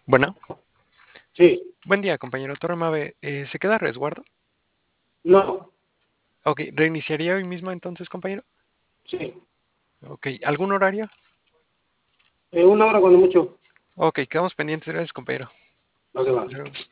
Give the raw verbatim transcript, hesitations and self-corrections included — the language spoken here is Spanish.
Bueno, Sí, buen día, compañero Torre Mave. Eh, ¿se queda a resguardo? no, Ok, ¿reiniciaría hoy mismo entonces, compañero? sí. Ok, ¿algún horario? Eh, una hora cuando mucho. Ok, quedamos pendientes. Gracias, compañero. Lo que va. Hasta luego.